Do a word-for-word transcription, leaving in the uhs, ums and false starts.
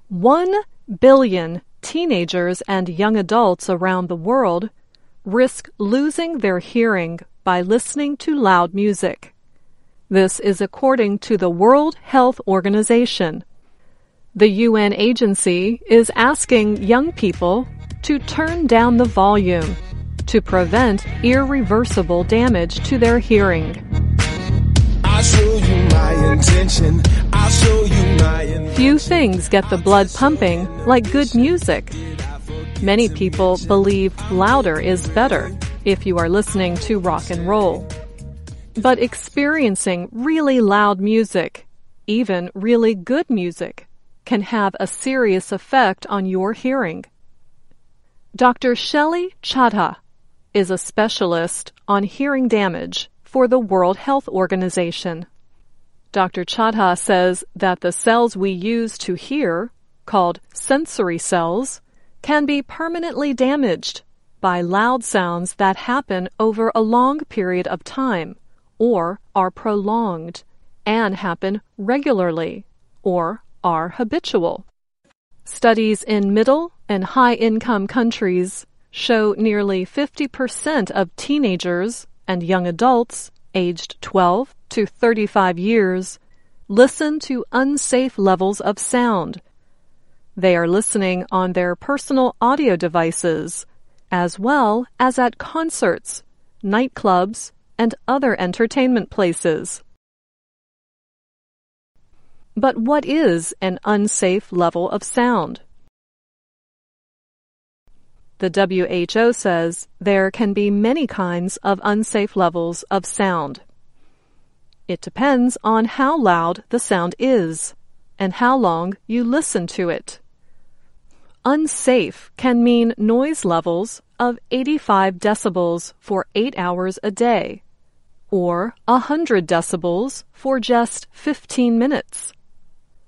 One billion teenagers and young adults around the world risk losing their hearing by listening to loud music. This is according to the World Health Organization. The U N agency is asking young people to turn down the volume to prevent irreversible damage to their hearing. I'll show you my intention. I'll show you my intention. Few things get the blood pumping like good music. Many people believe louder is better if you are listening to rock and roll. But experiencing really loud music, even really good music, can have a serious effect on your hearing. Doctor Shelley Chadha is a specialist on hearing damage for the World Health Organization. Doctor Chadha says that the cells we use to hear, called sensory cells, can be permanently damaged by loud sounds that happen over a long period of time, or are prolonged, and happen regularly, or are habitual. Studies in middle and high-income countries show nearly fifty percent of teenagers and young adults aged twelve to thirty-five years listen to unsafe levels of sound. They are listening on their personal audio devices, as well as at concerts, nightclubs, and other entertainment places. But what is an unsafe level of sound? The W H O says there can be many kinds of unsafe levels of sound. It depends on how loud the sound is and how long you listen to it. Unsafe can mean noise levels of eighty-five decibels for eight hours a day, or one hundred decibels for just fifteen minutes.